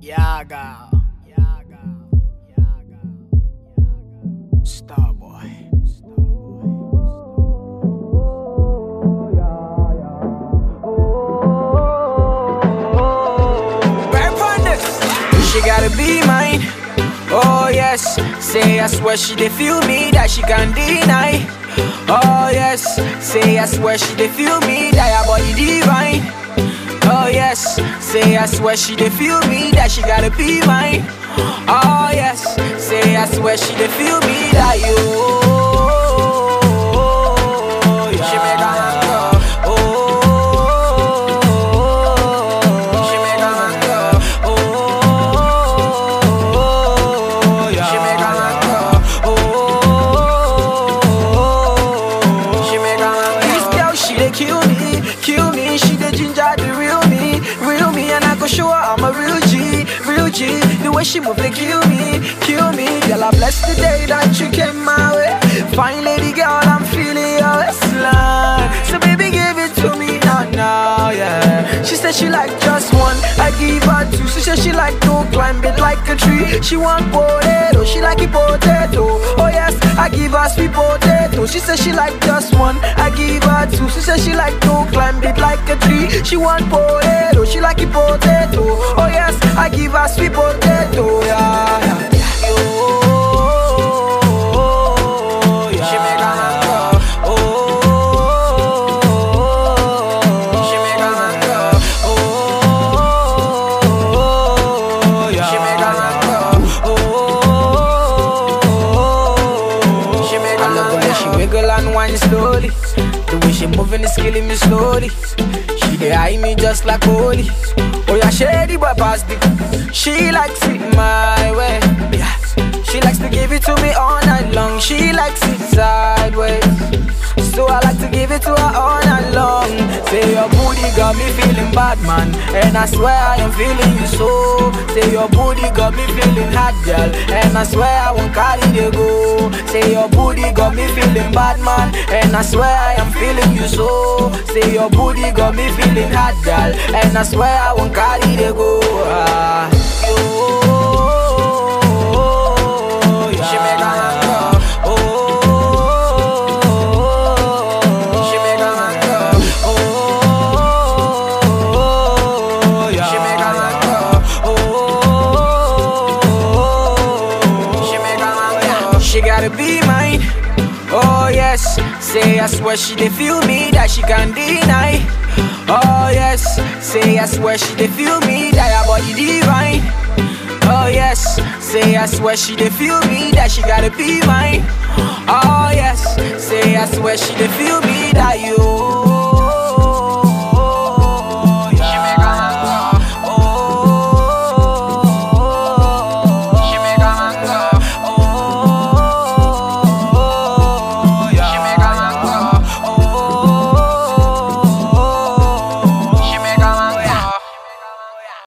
Yaga. Starboy. She gotta be mine. Oh yes, say I swear she dey feel me that she can't deny. Oh yes, say I swear she dey feel me that her body divine. Oh yes, say I swear she dey feel me that she gotta be mine. Oh yes, say I swear she dey feel me that you. She make a man go. She make a man go. She make a man go. She make a man go. This girl, she dey kill me. She dey ginger the real me, and I go show her I'm a real G. The way she move, they kill me. Girl, I bless the day that you came my way. Fine lady girl, I'm feeling your waistline. So baby, give it to me now, yeah. She said she like just one, I give her two. She said she like to climb it like a tree. She want potato, she like it potato. Oh yes, I give her sweet potato. She said she like just one, I give her two. She said she like to climb it like a tree. She want potato, she like it potato. Oh yes, I give her sweet potato, yeah. She make a man go. She make a man go. She make a man go. She make a man go. I love the way she wiggle and whine slowly. The way she moving is killing me slowly. She dey eye me just like holy. Oh yeah, shady boy pass the. She likes it my way. Yeah. She likes to give it to me all night long. She likes it sideways, so I like to give it to her all night long. Say your booty got me feeling bad, man, and I swear I am feeling you so. Say your booty got me feeling hot, girl, and I swear I won't carry the go. Say your booty got me feeling bad, man, and I swear I am feeling you so. Say your booty got me feeling hot, girl, and I swear I won't carry the go. She make a man go. She make a man go. She make a man go. She make a man go. She gotta be mine. Oh yes, say I swear she dey feel me that she can't deny. Oh yes, say I swear she dey feel me that her body divine. Oh yes, say I swear she dey feel me that she gotta be mine. Oh yes, say I swear she dey feel me that you.